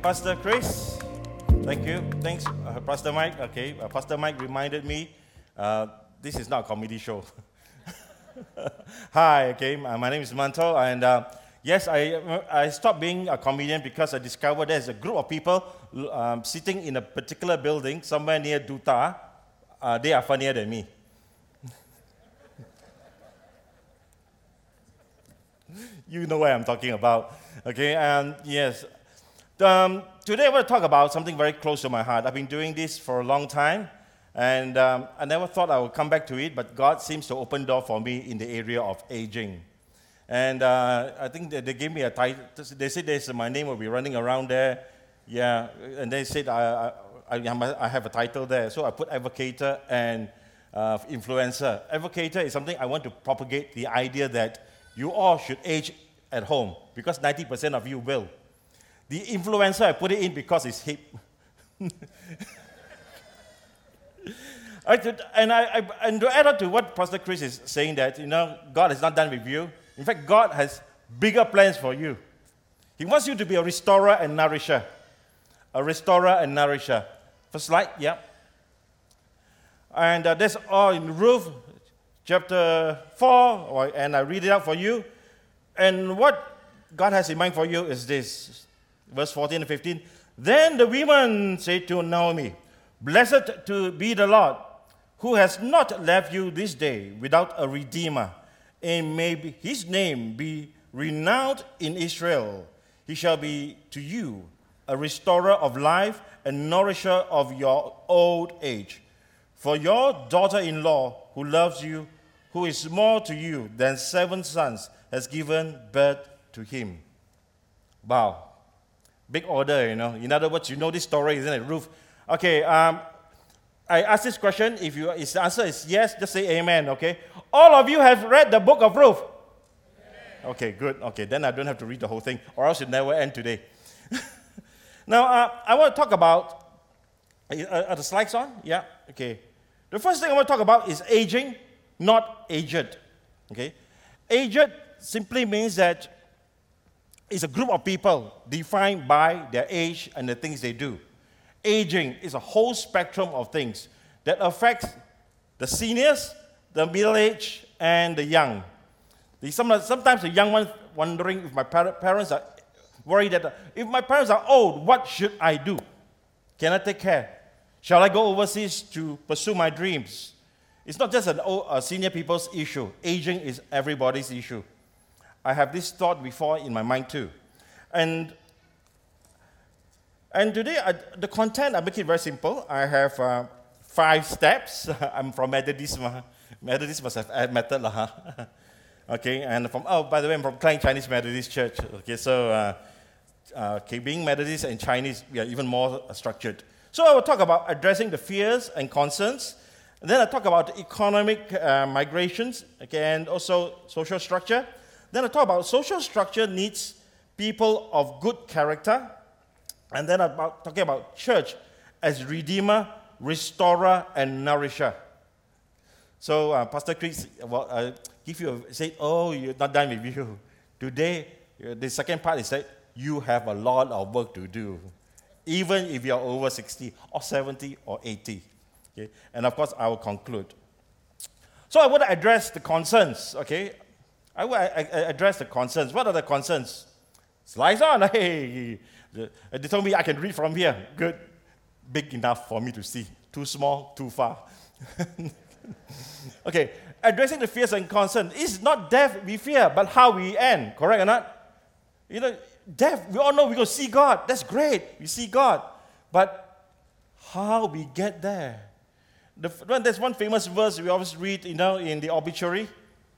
Pastor Chris. Thank you. Thanks, Pastor Mike. Okay, Pastor Mike reminded me this is not a comedy show. Hi, okay, my name is Manto, and yes, I stopped being a comedian because I discovered there's a group of people sitting in a particular building somewhere near Duta. They are funnier than me. You know what I'm talking about. Okay, and yes. Today I want to talk about something very close to my heart. I've been doing this for a long time, and I never thought I would come back to it, but God seems to open door for me in the area of aging. And I think they gave me a title. They said my name will be running around there. Yeah, and they said I have a title there. So I put advocator and influencer. Advocator is something I want to propagate the idea that you all should age at home, because 90% of you will. The influencer, I put it in because it's hip. And to add on to what Pastor Chris is saying, that, God is not done with you. In fact, God has bigger plans for you. He wants you to be a restorer and nourisher. A restorer and nourisher. First slide, yeah. And that's all in Ruth chapter 4, and I read it out for you. And what God has in mind for you is this. Verse 14 and 15. Then the women said to Naomi, "Blessed to be the Lord, who has not left you this day without a redeemer, and may his name be renowned in Israel. He shall be to you a restorer of life and nourisher of your old age. For your daughter-in-law, who loves you, who is more to you than 7 sons, has given birth to him." Wow. Big order, In other words, you know this story, isn't it, Ruth? Okay, I asked this question. If the answer is yes, just say amen, okay? All of you have read the book of Ruth? Amen. Okay, good. Okay, then I don't have to read the whole thing, or else it never end today. Now, I want to talk about, are the slides on? Yeah, okay. The first thing I want to talk about is aging, not aged, okay? Aged simply means that it's a group of people defined by their age and the things they do. Aging is a whole spectrum of things that affects the seniors, the middle-aged, and the young. Sometimes the young ones wondering if my parents are worried that if my parents are old, what should I do? Can I take care? Shall I go overseas to pursue my dreams? It's not just a senior people's issue. Aging is everybody's issue. I have this thought before in my mind too. And today, the content, I make it very simple. I have 5 steps. I'm from Methodist. Methodist must have method. Okay, and by the way, I'm from Klang Chinese Methodist Church. Okay, so being Methodist and Chinese, we are even more structured. So I will talk about addressing the fears and concerns. And then I talk about economic migrations, okay, and also social structure. Then I talk about social structure needs people of good character. And then about talking about church as redeemer, restorer, and nourisher. So Pastor Chris say, "Oh, you're not done with you." Today, the second part is that you have a lot of work to do, even if you're over 60 or 70 or 80. Okay? And of course, I will conclude. So I want to address the concerns, okay? I will address the concerns. What are the concerns? Slides on. Hey, they told me I can read from here. Good. Big enough for me to see. Too small, too far. Okay. Addressing the fears and concerns. It's not death we fear, but how we end. Correct or not? Death, we all know we're going to see God. That's great. We see God. But how we get there? There's one famous verse we always read, in the obituary.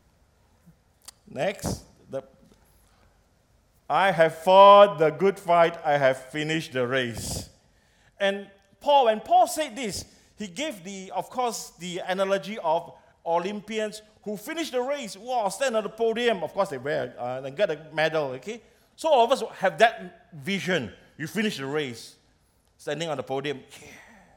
Next. I have fought the good fight, I have finished the race. And when Paul said this, he gave the analogy of Olympians who finish the race, stand on the podium. Of course, they wear and get a medal, okay? So all of us have that vision. You finish the race, standing on the podium. Yeah.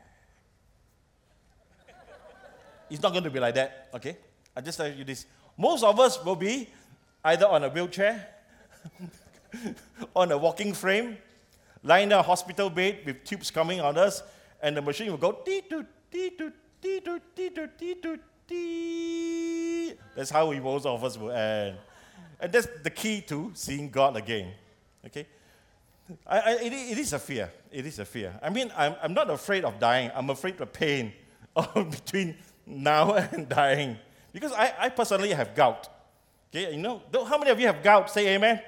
It's not going to be like that, okay? I just tell you this. Most of us will be either on a wheelchair, on a walking frame, lying in a hospital bed with tubes coming on us, and the machine will go dee-doot, dee-doot, dee-doot, dee-doot, dee-doot, dee. That's how most of us will end. And that's the key to seeing God again. Okay? It is a fear. It is a fear. I mean, I'm not afraid of dying. I'm afraid of pain between now and dying. Because I personally have gout. Okay, how many of you have gout? Say amen.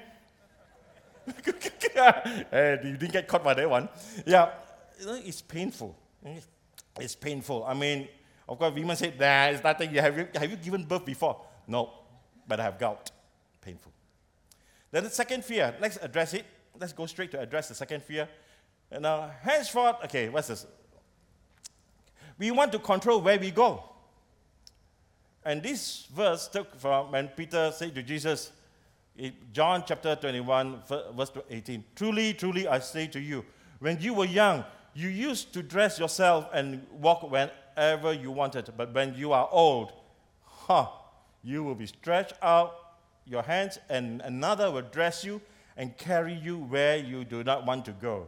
Hey, you didn't get caught by that one. Yeah, it's painful. It's painful. I mean, of course, women say, nah, it's nothing. Have you given birth before? No, but I have gout. Painful. Then the second fear, let's address it. Let's go straight to address the second fear. And now, henceforth, okay, what's this? We want to control where we go. And this verse took from when Peter said to Jesus, John chapter 21, verse 18, truly, truly, I say to you, when you were young, you used to dress yourself and walk whenever you wanted. But when you are old, you will be stretched out your hands, and another will dress you and carry you where you do not want to go.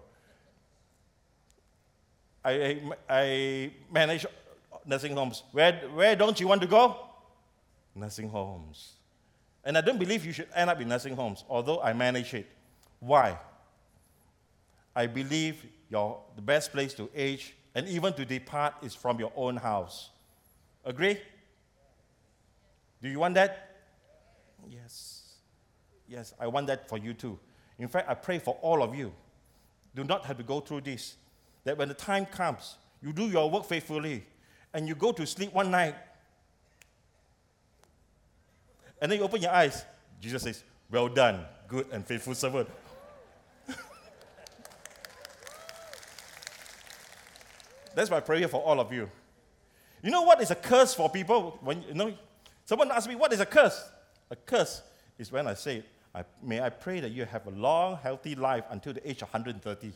I manage nursing homes. Where don't you want to go? Nursing homes. And I don't believe you should end up in nursing homes, although I manage it. Why? I believe the best place to age and even to depart is from your own house. Agree? Do you want that? Yes. Yes, I want that for you too. In fact, I pray for all of you. Do not have to go through this. That when the time comes, you do your work faithfully, and you go to sleep one night, and then you open your eyes. Jesus says, well done, good and faithful servant. That's my prayer for all of you. You know what is a curse for people? When someone asks me, what is a curse? A curse is when I say, may I pray that you have a long, healthy life until the age of 130.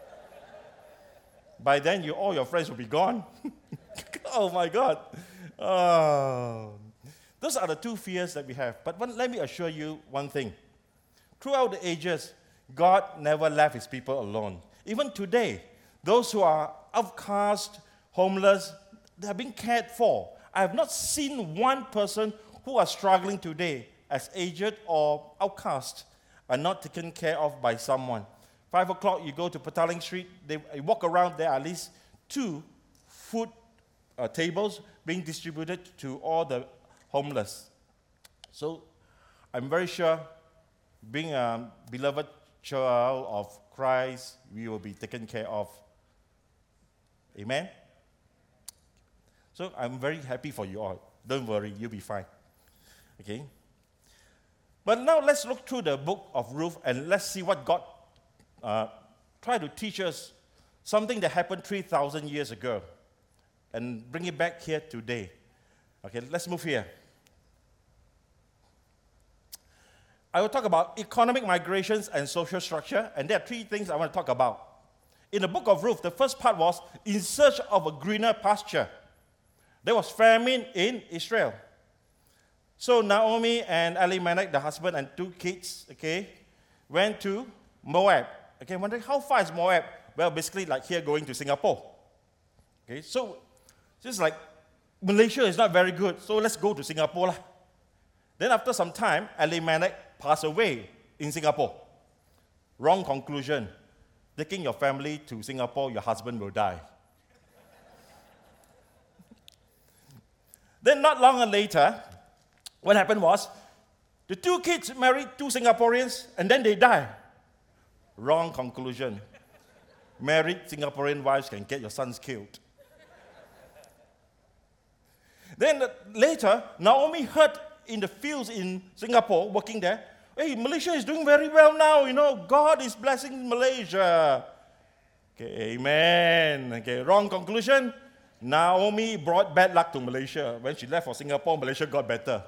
By then, all your friends will be gone. Oh, my God. Oh. Those are the two fears that we have. But let me assure you one thing. Throughout the ages, God never left his people alone. Even today, those who are outcast, homeless, they are being cared for. I have not seen one person who are struggling today as aged or outcast are not taken care of by someone. 5 o'clock, you go to Petaling Street, you walk around, there are at least 2 food tables being distributed to all the homeless. So I'm very sure, being a beloved child of Christ, we will be taken care of. Amen? So I'm very happy for you all. Don't worry, you'll be fine. Okay? But now let's look through the book of Ruth and let's see what God tried to teach us, something that happened 3,000 years ago, and bring it back here today. Okay, let's move here. I will talk about economic migrations and social structure, and there are 3 things I want to talk about. In the book of Ruth, the first part was in search of a greener pasture. There was famine in Israel. So Naomi and Elimelech, the husband and 2 kids, went to Moab. Okay, wondering how far is Moab? Well, basically like here going to Singapore. Okay, so just like Malaysia is not very good, so let's go to Singapore. Then after some time, Elimelech passed away in Singapore. Wrong conclusion. Taking your family to Singapore, your husband will die. Then not long later, what happened was, the 2 kids married 2 Singaporeans, and then they die. Wrong conclusion. Married Singaporean wives can get your sons killed. Then later, Naomi heard in the fields in Singapore, working there, hey, Malaysia is doing very well now, God is blessing Malaysia. Okay, amen. Okay, wrong conclusion. Naomi brought bad luck to Malaysia. When she left for Singapore, Malaysia got better.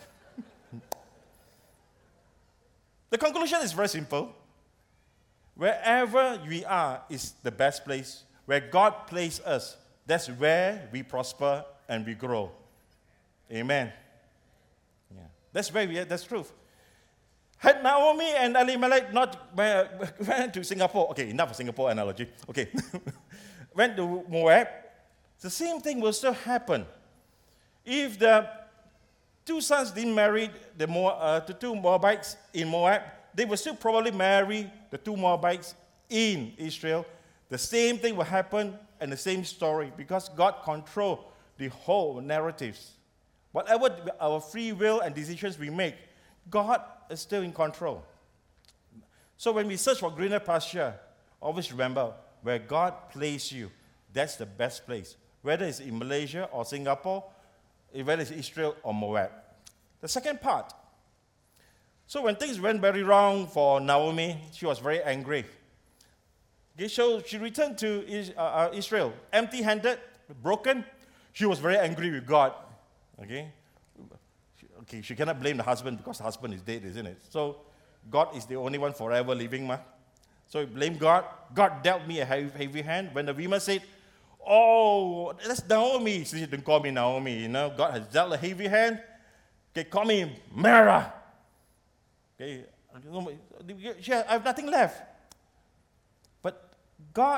The conclusion is very simple. Wherever we are is the best place. Where God placed us, that's where we prosper and we grow. Amen. Yeah. That's where we are. That's truth. Had Naomi and Elimelech not went to Singapore, okay, enough of Singapore analogy, okay, went to Moab, the same thing will still happen. If the two sons didn't marry the two Moabites in Moab, they will still probably marry the two Moabites in Israel. The same thing will happen and the same story because God controls the whole narratives. Whatever our free will and decisions we make, God is still in control. So when we search for greener pasture, always remember where God placed you, that's the best place. Whether it's in Malaysia or Singapore, whether it's Israel or Moab. The second part. So when things went very wrong for Naomi, she was very angry. Okay, so she returned to Israel empty-handed, broken. She was very angry with God. Okay, she cannot blame the husband because the husband is dead, isn't it? So God is the only one forever living, ma. So blame God. God dealt me a heavy hand. When the women said, "Oh, that's Naomi," she said, "Don't call me Naomi. You know, God has dealt a heavy hand. Okay, call me Mara." Okay, I have nothing left. But God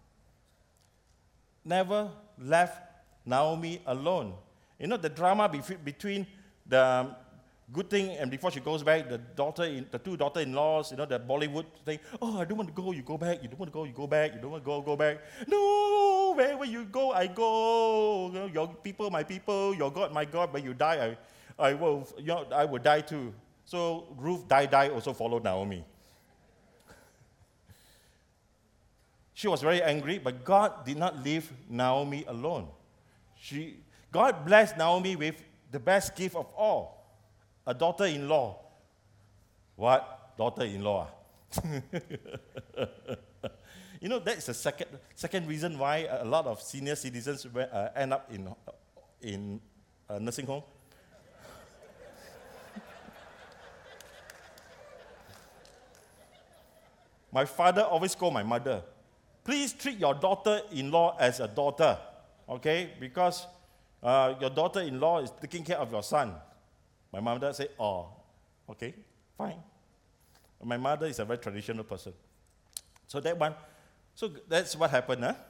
never left Naomi alone. You know, the drama between the good thing and before she goes back, the two daughter-in-laws, you know, the Bollywood thing. "Oh, I don't want to go, you go back. You don't want to go, you go back. You don't want to go back. No, wherever you go, I go. You know, your people, my people. Your God, my God. When you die, I will die too." So Ruth die also followed Naomi. She was very angry, but God did not leave Naomi alone. God blessed Naomi with the best gift of all, a daughter-in-law. What? Daughter-in-law? You know, that's the second reason why a lot of senior citizens end up in a nursing home. My father always called my mother, "Please treat your daughter-in-law as a daughter, okay? Because your daughter-in-law is taking care of your son." My mother said, "Oh, okay, fine." My mother is a very traditional person. So that's what happened. Huh?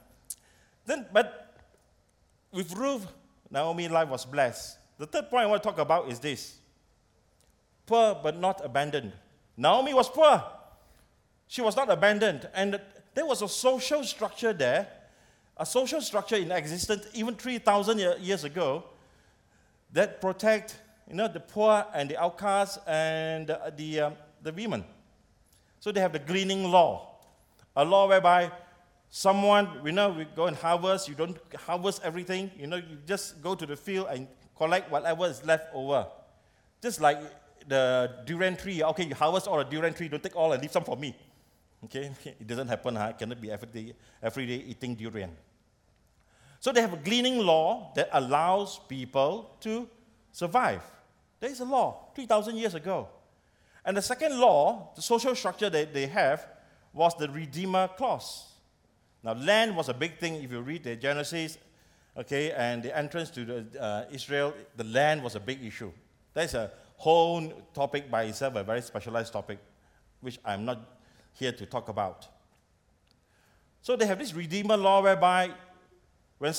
But with Ruth, Naomi's life was blessed. The third point I want to talk about is this: poor but not abandoned. Naomi was poor. She was not abandoned. And there was a social structure there, a social structure in existence even 3,000 years ago that protect, you know, the poor and the outcasts and the women. So they have the gleaning law, a law whereby someone, we go and harvest. You don't harvest everything. You know, you just go to the field and collect whatever is left over. Just like the durian tree. Okay, you harvest all the durian tree. Don't take all and leave some for me. Okay, it doesn't happen. It cannot be every day eating durian. So they have a gleaning law that allows people to survive. There is a law 3,000 years ago. And the second law, the social structure that they have, was the Redeemer clause. Now, land was a big thing. If you read the Genesis, okay, and the entrance to Israel, the land was a big issue. That's a whole topic by itself, a very specialized topic, which I'm not here to talk about. So they have this Redeemer law whereby when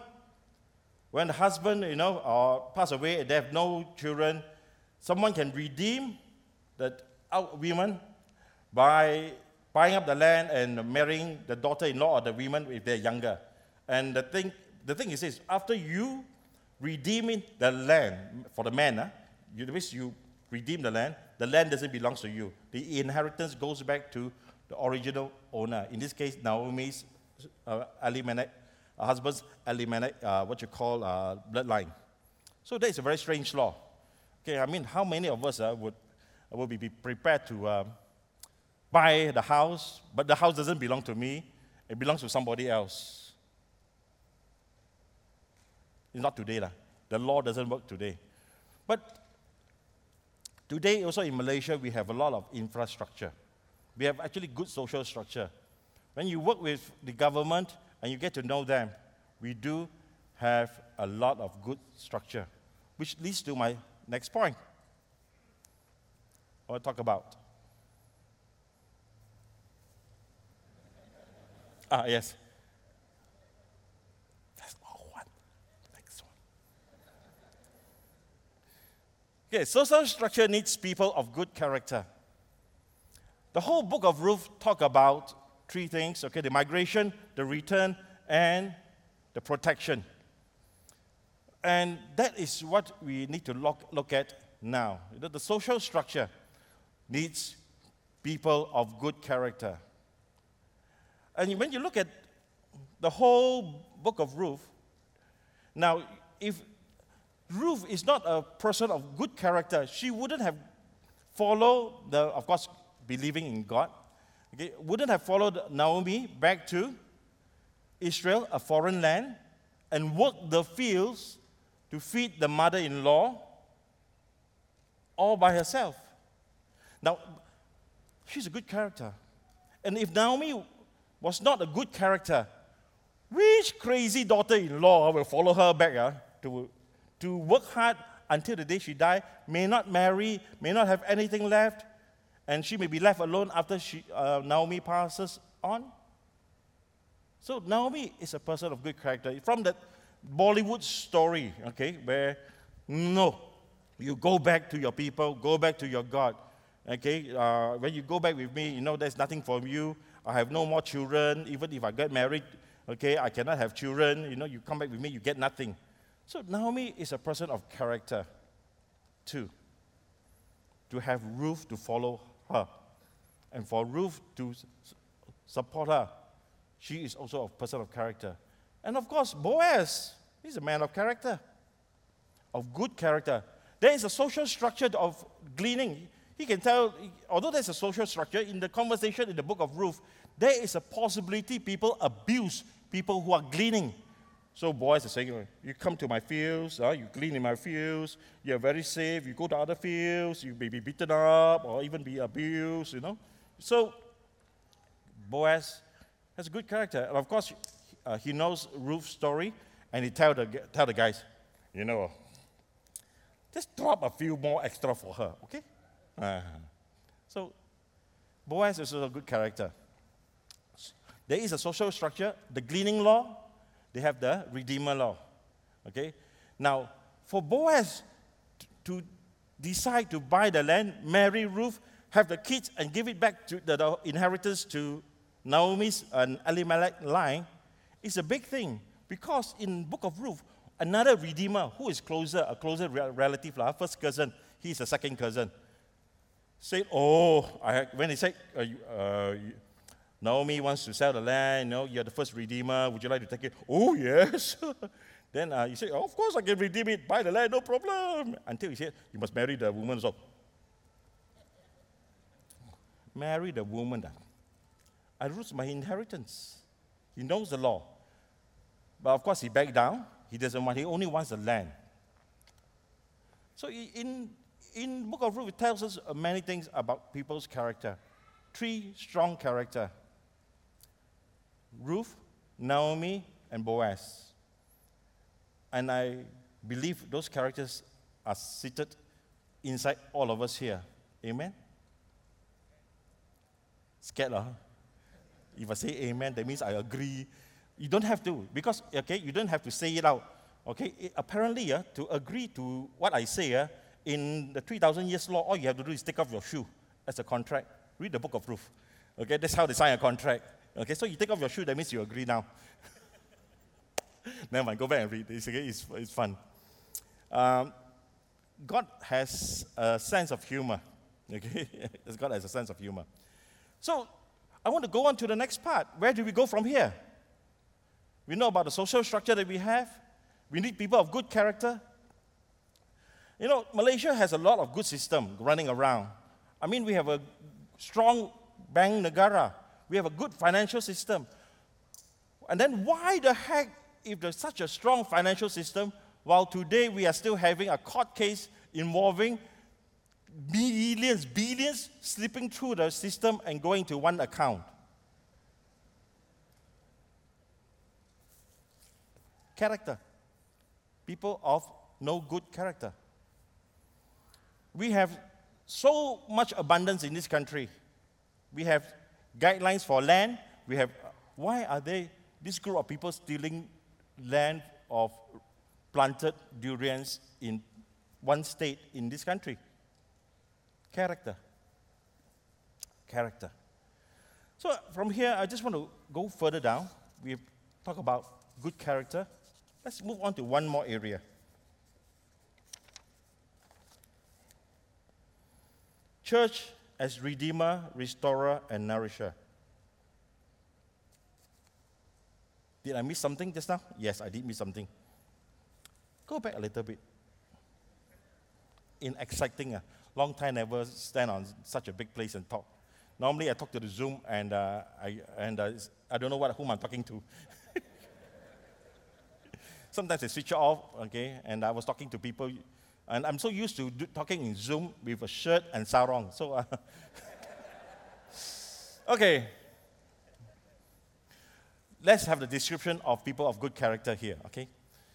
the husband, pass away and they have no children, someone can redeem the women by buying up the land and marrying the daughter-in-law or the women if they're younger. And the thing is this: after you redeeming the land for the man, you redeem the land doesn't belong to you. The inheritance goes back to the original owner. In this case, Naomi's husband's Elimelech, bloodline. So that is a very strange law. Okay, I mean, how many of us would be prepared to buy the house, but the house doesn't belong to me, it belongs to somebody else? It's not today. The law doesn't work today. But today, also in Malaysia, we have a lot of infrastructure. We have actually good social structure. When you work with the government and you get to know them, we do have a lot of good structure, which leads to my next point. I want to talk about. Yes. That's all one. Next one. Okay, social structure needs people of good character. The whole book of Ruth talk about three things, okay, the migration, the return, and the protection. And that is what we need to look at now. The social structure needs people of good character. And when you look at the whole book of Ruth, now, if Ruth is not a person of good character, she wouldn't have followed of course, believing in God, okay, wouldn't have followed Naomi back to Israel, a foreign land, and worked the fields to feed the mother-in-law all by herself. Now, she's a good character. And if Naomi was not a good character, which crazy daughter-in-law will follow her back to work hard until the day she dies, may not marry, may not have anything left, and she may be left alone after Naomi passes on? So Naomi is a person of good character. From that Bollywood story, okay, where no, you go back to your people, go back to your God. Okay, when you go back with me, there's nothing for you. I have no more children. Even if I get married, okay, I cannot have children. You come back with me, you get nothing. So Naomi is a person of character, too. To have Ruth to follow her, and for Ruth to support her, she is also a person of character. And of course, Boaz, he's a man of character, of good character. There is a social structure of gleaning. He can tell, although there's a social structure, in the conversation in the book of Ruth, there is a possibility people abuse people who are gleaning. So Boaz is saying, you come to my fields, you glean in my fields, you're very safe, you go to other fields, you may be beaten up or even be abused, So Boaz has a good character. And of course, he knows Ruth's story, and he tell the guys, just drop a few more extra for her, okay? So Boaz is also a good character. There is a social structure, the gleaning law, they have the Redeemer law, okay? Now, for Boaz to decide to buy the land, marry Ruth, have the kids, and give it back to the inheritance to Naomi's and Elimelech line, is a big thing. Because in book of Ruth, another Redeemer, who is a closer relative, first cousin, he's a second cousin, said, when he said, Naomi wants to sell the land, you're the first Redeemer, would you like to take it? Oh, yes. Then he said, of course I can redeem it, buy the land, no problem. Until he said, you must marry the woman also. Marry the woman. I lose my inheritance. He knows the law. But of course he backed down. He doesn't want, he only wants the land. So in book of Ruth, it tells us many things about people's character. 3 strong character. Ruth, Naomi, and Boaz. And I believe those characters are seated inside all of us here. Amen? Scared, huh? If I say amen, that means I agree. You don't have to, because, okay, you don't have to say it out. Okay, apparently, to agree to what I say, in the 3,000 years law, all you have to do is take off your shoe as a contract. Read the book of Ruth. Okay, that's how they sign a contract. Okay, so you take off your shoe, that means you agree now. Never mind, go back and read. It's fun. God has a sense of humor. Okay, God has a sense of humor. So I want to go on to the next part. Where do we go from here? We know about the social structure that we have. We need people of good character. Malaysia has a lot of good system running around. I mean, we have a strong bank negara. We have a good financial system. And then why the heck, if there's such a strong financial system, while today we are still having a court case involving billions slipping through the system and going to one account? Character. People of no good character. We have so much abundance in this country. We have guidelines for land. We have, why are this group of people stealing land of planted durians in one state in this country? Character. Character. So from here, I just want to go further down. We talk about good character. Let's move on to one more area. Church as redeemer, restorer, and nourisher. Did I miss something just now? Yes, I did miss something. Go back a little bit. In exciting, long time never stand on such a big place and talk. Normally I talk to the Zoom and I don't know whom I'm talking to. Sometimes I switch off, okay, and I was talking to people, and I'm so used to talking in Zoom with a shirt and sarong. So, okay. Let's have the description of people of good character here, okay?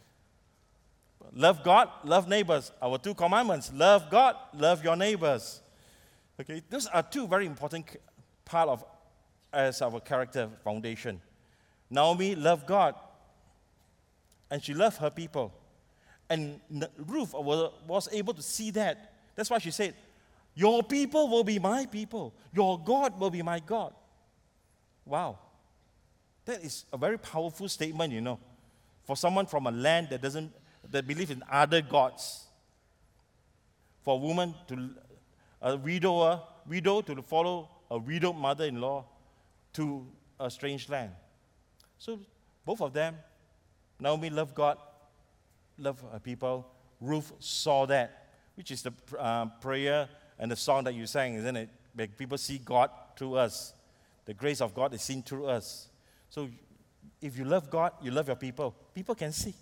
Love God, love neighbors. Our 2 commandments, love God, love your neighbors. Okay, those are 2 very important part of as our character foundation. Naomi loved God, and she loved her people. And Ruth was able to see that. That's why she said, your people will be my people. Your God will be my God. Wow. That is a very powerful statement, you know, for someone from a land that believes in other gods. For a woman a widow to follow a widowed mother-in-law to a strange land. So both of them, Naomi loved God, loved her people. Ruth saw that, which is the prayer and the song that you sang, isn't it? Where people see God through us. The grace of God is seen through us. So if you love God, you love your people. People can see.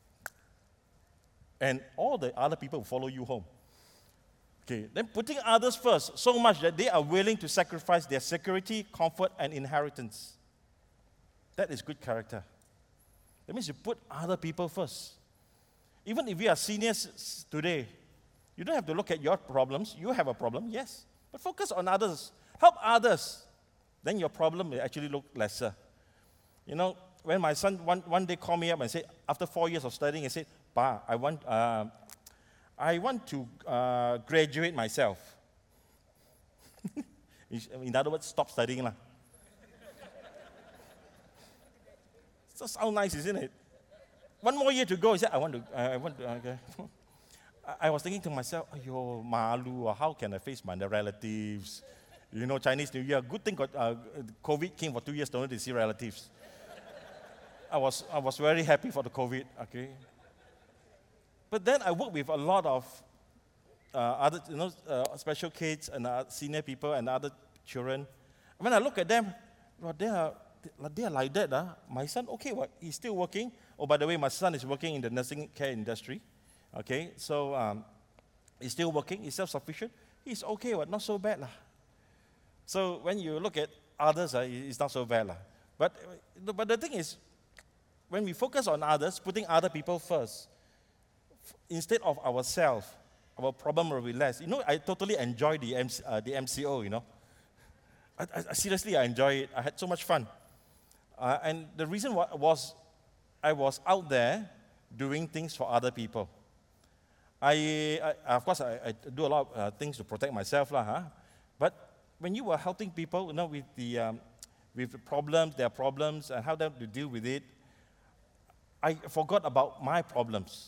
And all the other people will follow you home. Okay, then putting others first, so much that they are willing to sacrifice their security, comfort, and inheritance. That is good character. That means you put other people first. Even if you are seniors today, you don't have to look at your problems. You have a problem, yes. But focus on others. Help others. Then your problem will actually look lesser. You know, when my son one day called me up and said, after 4 years of studying, he said, Pa, I want to graduate myself. In other words, stop studying. So sounds nice, isn't it? 1 more year to go. He said, I want to. Okay. I was thinking to myself, ayo, malu, how can I face my relatives? You know, Chinese New Year, good thing COVID came for 2 years, don't need to see relatives. I was very happy for the COVID, okay? But then I work with a lot of other, special kids and senior people and other children. When I look at them, well, they are like that. My son, okay, what? He's still working. Oh, by the way, my son is working in the nursing care industry. Okay, so he's still working. He's self-sufficient. He's okay, what? Not so bad. So when you look at others, it's not so bad. But the thing is, when we focus on others, putting other people first, instead of ourselves, our problem will be less. You know, I totally enjoy the MCO, you know. I seriously, I enjoy it. I had so much fun. And the reason was I was out there doing things for other people. Of course, I do a lot of things to protect myself, but when you were helping people, you know, with the problems, their problems, and how to deal with it, I forgot about my problems.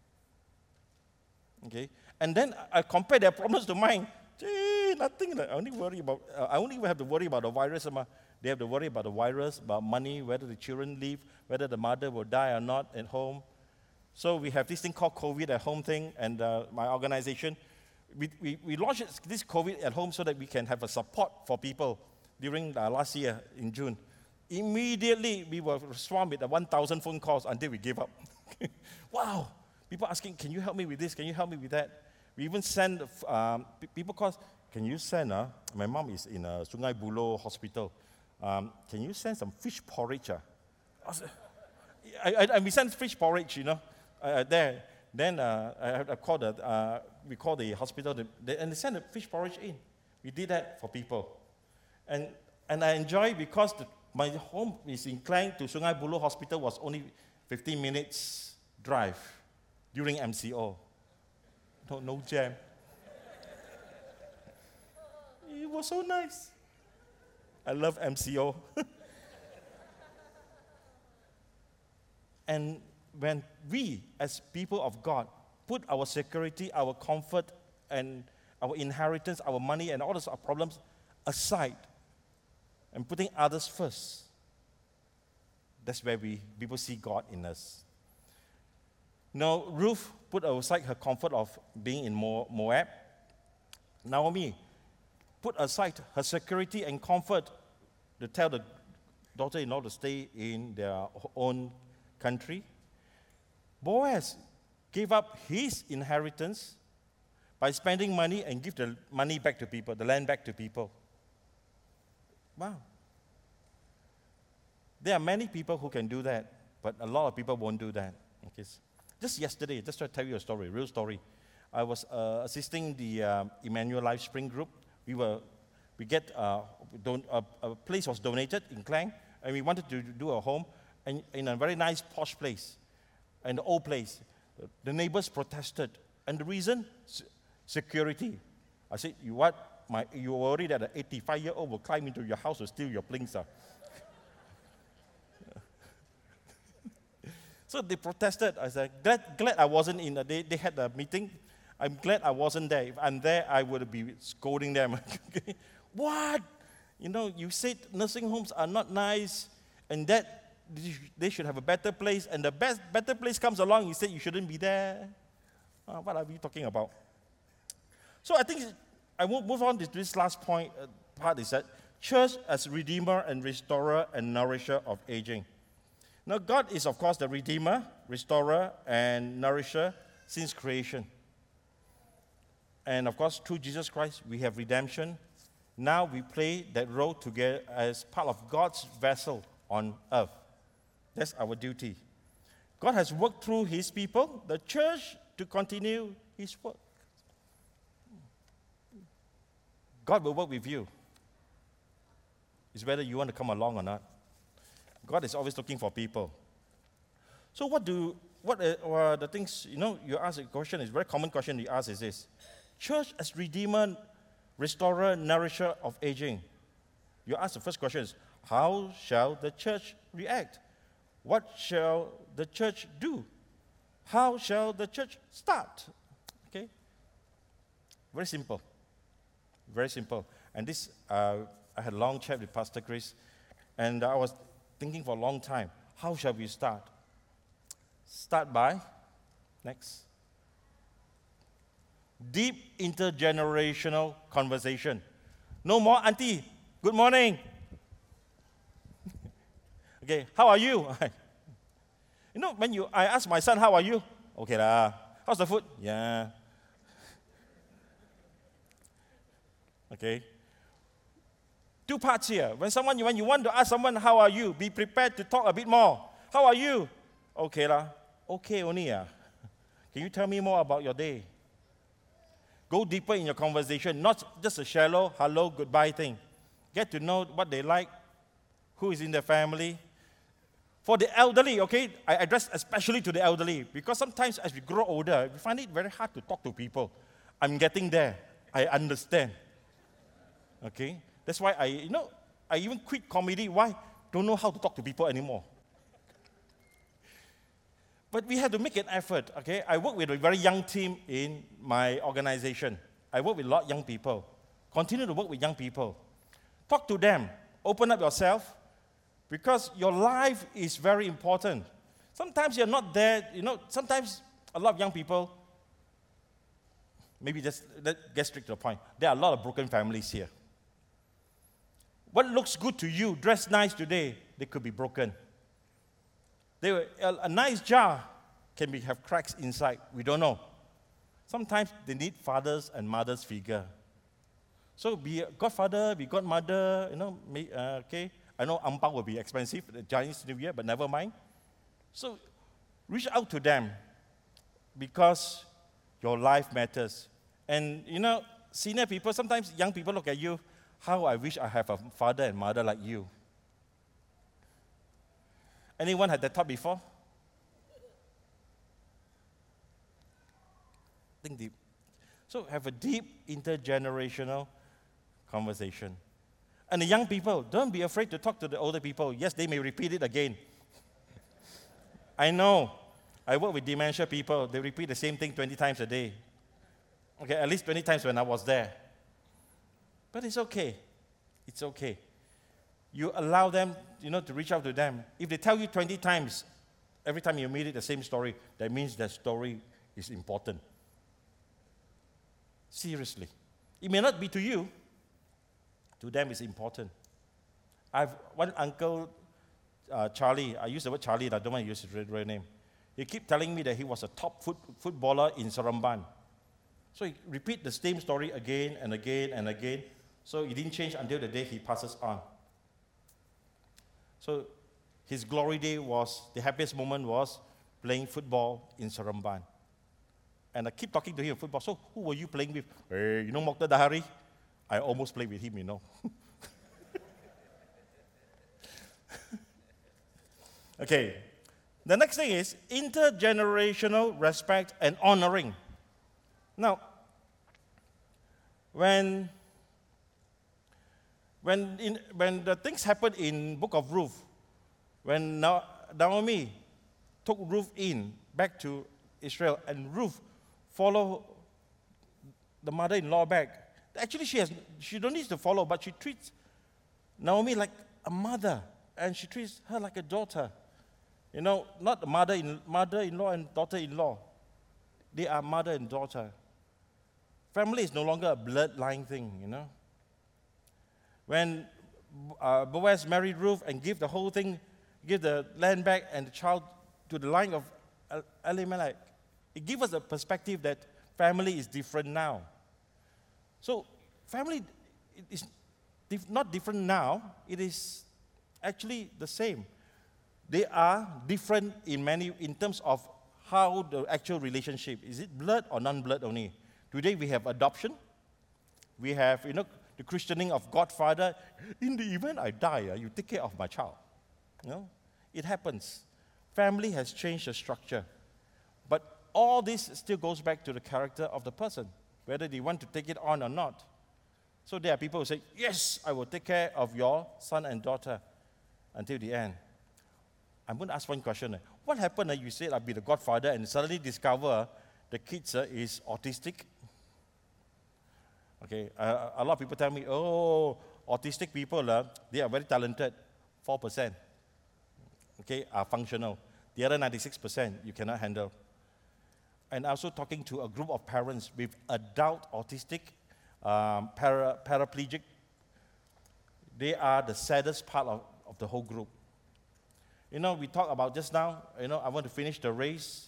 Okay, and then I compare their problems to mine. Gee, nothing. I only have to worry about the virus. They have to worry about the virus, about money, whether the children leave, whether the mother will die or not at home. So we have this thing called COVID at home thing, and my organization, we launched this COVID at home so that we can have a support for people during last year in June. Immediately, we were swarmed with 1,000 phone calls until we gave up. Wow! People asking, can you help me with this? Can you help me with that? We even send, people call, can you send, my mom is in Sungai Buloh Hospital. Can you send some fish porridge? And we send fish porridge, you know, there. Then I called we called the hospital, and they sent the fish porridge in. We did that for people. And I enjoy because my home is in Klang to Sungai Buloh Hospital was only 15 minutes drive during MCO. No jam. It was so nice. I love MCO. And when we, as people of God, put our security, our comfort, and our inheritance, our money, and all those problems aside, and putting others first, that's where people see God in us. Now, Ruth put aside her comfort of being in Moab. Naomi put aside her security and comfort to tell the daughter-in-law to stay in their own country. Boaz gave up his inheritance by spending money and give the money back to people, the land back to people. Wow. There are many people who can do that, but a lot of people won't do that. Okay. Just yesterday, just to tell you a story, real story. I was assisting the Emmanuel Life Spring Group. We get a place was donated in Klang, and we wanted to do a home in a very nice posh place, an old place. The neighbors protested, and the reason, security. I said, you what? You worry that an 85-year-old will climb into your house to steal your plings? So they protested. I said, glad I wasn't in. They had a meeting. I'm glad I wasn't there. If I'm there, I would be scolding them. What? You said nursing homes are not nice, and that they should have a better place, and the better place comes along, you said you shouldn't be there. What are we talking about? So I think I will move on to this last part is that church as redeemer and restorer and nourisher of aging. Now, God is, of course, the redeemer, restorer, and nourisher since creation. And, of course, through Jesus Christ, we have redemption. Now we play that role together as part of God's vessel on earth. That's our duty. God has worked through his people, the church, to continue his work. God will work with you. It's whether you want to come along or not. God is always looking for people. So what are the things, you ask a question, it's a very common question you ask is this. Church as redeemer, restorer, nourisher of aging. You ask the first question is, how shall the church react? What shall the church do? How shall the church start? Okay? Very simple. Very simple. And this, I had a long chat with Pastor Chris, and I was thinking for a long time, how shall we start? Start by, next, deep intergenerational conversation. No more, auntie, good morning. Okay, how are you? When I ask my son, how are you? Okay lah. How's the food? Yeah. Okay. Two parts here. When you want to ask someone, how are you? Be prepared to talk a bit more. How are you? Okay lah. Okay only ah. Can you tell me more about your day? Go deeper in your conversation, not just a shallow hello, goodbye thing. Get to know what they like, who is in their family. For the elderly, okay, I address especially to the elderly because sometimes as we grow older, we find it very hard to talk to people. I'm getting there. I understand. Okay? That's why I even quit comedy. Why? Don't know how to talk to people anymore. But we have to make an effort, okay? I work with a very young team in my organization. I work with a lot of young people. Continue to work with young people. Talk to them. Open up yourself because your life is very important. Sometimes you're not there. Sometimes a lot of young people, maybe just let's get straight to the point. There are a lot of broken families here. What looks good to you, dress nice today, they could be broken. A nice jar can have cracks inside. We don't know. Sometimes they need fathers and mothers figure. So be a godfather, be godmother, okay. I know ang pao will be expensive, the Chinese New Year, but never mind. So reach out to them. because your life matters. And senior people, sometimes young people look at you, how I wish I have a father and mother like you. Anyone had that thought before? Think deep. So have a deep intergenerational conversation. And the young people, don't be afraid to talk to the older people. Yes, they may repeat it again. I know. I work with dementia people. They repeat the same thing 20 times a day. Okay, at least 20 times when I was there. But it's okay. It's okay. You allow them, to reach out to them. If they tell you 20 times, every time you meet it, the same story, that means that story is important. Seriously. It may not be to you. To them, it's important. I have one uncle, Charlie. I use the word Charlie, I don't want to use his real name. He keep telling me that he was a top footballer in Seremban. So he repeat the same story again and again and again. So it didn't change until the day he passes on. So his glory day was, the happiest moment was playing football in Seremban. And I keep talking to him about football. So who were you playing with? Hey, Mokhtar Dahari? I almost played with him, Okay. The next thing is intergenerational respect and honoring. Now, when the things happened in Book of Ruth, when Naomi took Ruth back to Israel, and Ruth followed the mother-in-law back. Actually, she don't need to follow, but she treats Naomi like a mother, and she treats her like a daughter. Not the mother-in-law and daughter-in-law. They are mother and daughter. Family is no longer a bloodline thing, When Boaz married Ruth and give the land back and the child to the line of Elimelech, it gives us a perspective that family is different now. So family is not different now, it is actually the same. They are different in terms of how the actual relationship, is it blood or non-blood only? Today we have adoption, we have the christening of Godfather. In the event I die, you take care of my child. It happens. Family has changed the structure. But all this still goes back to the character of the person, whether they want to take it on or not. So there are people who say, yes, I will take care of your son and daughter until the end. I'm going to ask one question. What happened you said I'll be the godfather and suddenly discover the kids is autistic? Okay, a lot of people tell me, autistic people, they are very talented. 4%, okay, are functional. The other 96% you cannot handle. And also talking to a group of parents with adult autistic, paraplegic. They are the saddest part of the whole group. We talked about just now, I want to finish the race.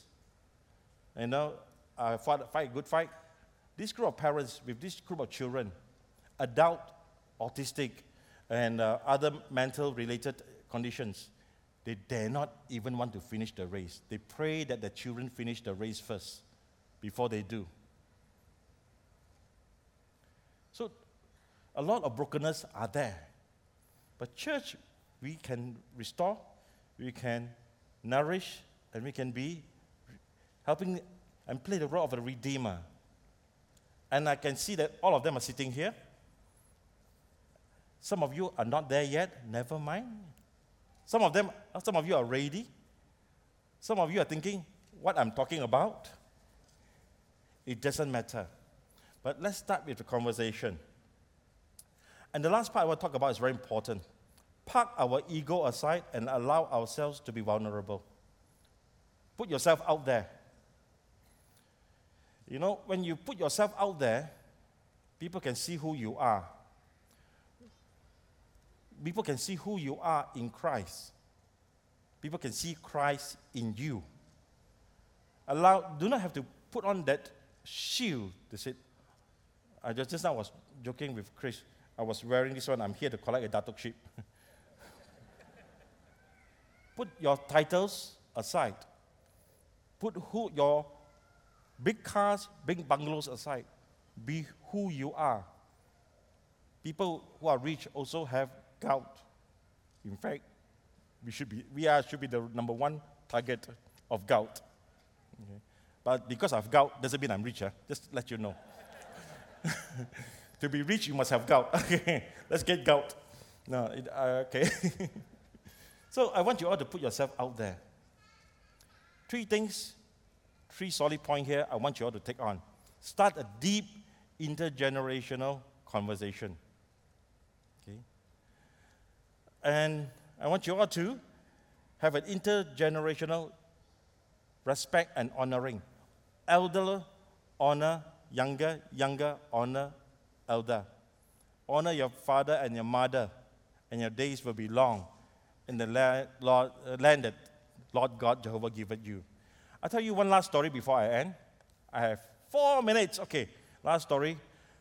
Fight a good fight. This group of parents with this group of children, adult, autistic, and other mental related conditions, they dare not even want to finish the race. They pray that the children finish the race first before they do. So a lot of brokenness are there. But church, we can restore, we can nourish, and we can be helping and play the role of a redeemer. And I can see that all of them are sitting here. Some of you are not there yet, never mind. Some of you are ready. Some of you are thinking, what I'm talking about? It doesn't matter. But let's start with the conversation. And the last part I want to talk about is very important. Park our ego aside and allow ourselves to be vulnerable. Put yourself out there. When you put yourself out there, people can see who you are. People can see who you are in Christ. People can see Christ in you. Do not have to put on that shield to say, just now I was joking with Chris. I was wearing this one. I'm here to collect a datuk sheep. Put your titles aside. Put your Big cars, big bungalows aside, be who you are. People who are rich also have gout. In fact, we should be the number one target of gout. Okay. But because of gout doesn't mean I'm richer. Just to let you know. To be rich, you must have gout. Okay, let's get gout. No, okay. So I want you all to put yourself out there. 3 things, 3 solid points here I want you all to take on. Start a deep intergenerational conversation. Okay? And I want you all to have an intergenerational respect and honoring. Elder honor younger, younger honor elder. Honor your father and your mother, and your days will be long in the land that Lord God Jehovah giveth you. I'll tell you one last story before I end. I have 4 minutes. Okay, last story.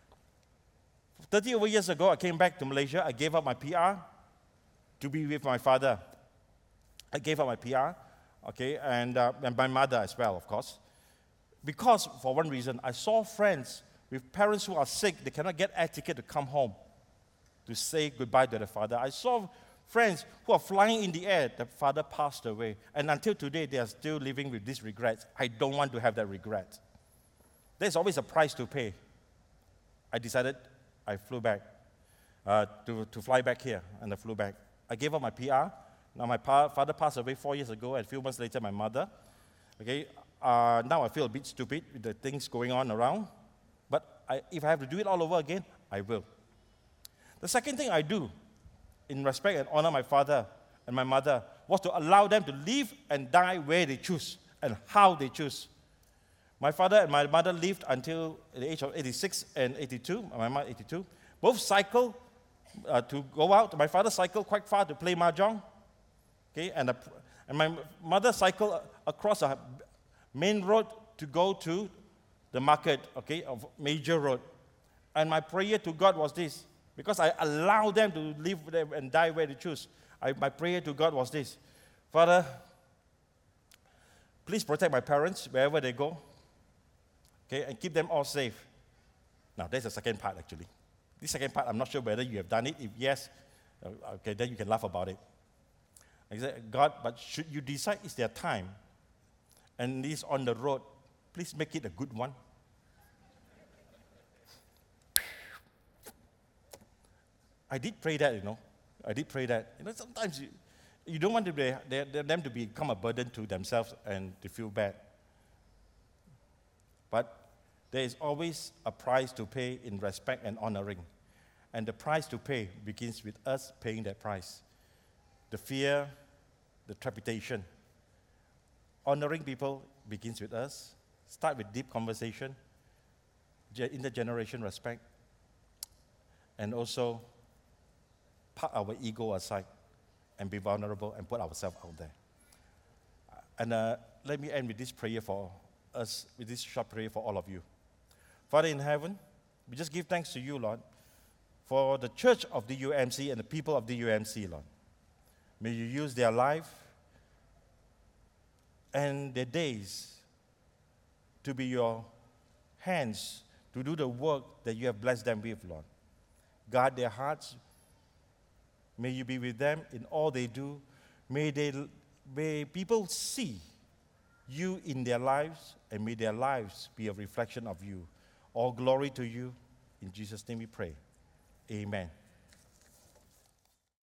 30 over years ago, I came back to Malaysia. I gave up my PR to be with my father. I gave up my PR, okay, and my mother as well, of course. Because, for one reason, I saw friends with parents who are sick. They cannot get air ticket to come home to say goodbye to their father. I saw friends who are flying in the air. The father passed away. And until today, they are still living with these regrets. I don't want to have that regret. There's always a price to pay. I decided I flew back to fly back here, and I flew back. I gave up my PR. Now my father passed away 4 years ago, and a few months later, my mother. Okay, now I feel a bit stupid with the things going on around. But if I have to do it all over again, I will. The second thing I do in respect and honor my father and my mother was to allow them to live and die where they choose and how they choose. My father and my mother lived until the age of 86 and 82, my mother 82. Both cycled to go out. My father cycled quite far to play mahjong. Okay, and my mother cycled across a main road to go to the market, okay, of major road. And my prayer to God was this, because I allowed them to live there and die where they choose. My prayer to God was this: Father, please protect my parents wherever they go, okay, and keep them all safe. Now, there's the second part, actually. This second part, I'm not sure whether you have done it. If yes, okay, then you can laugh about it. I said, God, but should you decide it's their time and it's on the road, please make it a good one. I did pray that, I did pray that. Sometimes you don't want them to become a burden to themselves and to feel bad. But there is always a price to pay in respect and honoring. And the price to pay begins with us paying that price. The fear, the trepidation. Honoring people begins with us. Start with deep conversation, intergeneration respect, and also put our ego aside and be vulnerable and put ourselves out there. And let me end with this prayer for us, with this short prayer for all of you. Father in heaven, we just give thanks to you, Lord, for the church of the UMC and the people of the UMC, Lord. May you use their life and their days to be your hands to do the work that you have blessed them with, Lord. Guard their hearts. May you be with them in all they do. May people see you in their lives, and may their lives be a reflection of you. All glory to you. In Jesus' name we pray. Amen.